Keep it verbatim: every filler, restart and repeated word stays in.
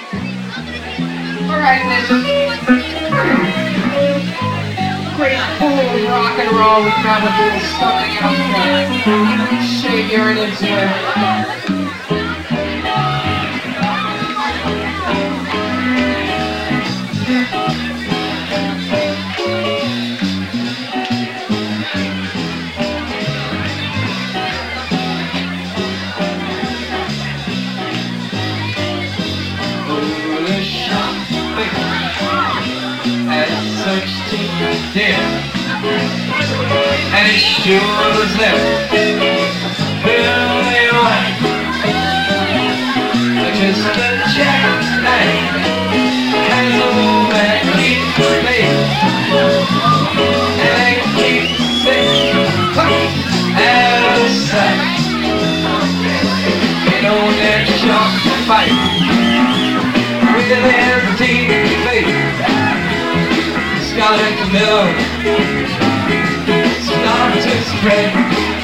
Alright, this great pool of rock and roll. We've got a little something else to shake your into it. Yeah. And it sure was there. Billy White, just a jackknife, has a woman keeps playing, and I keep saying, out of sight. You know that shark fight with an empty face. Scarlet Camilla, start to spread.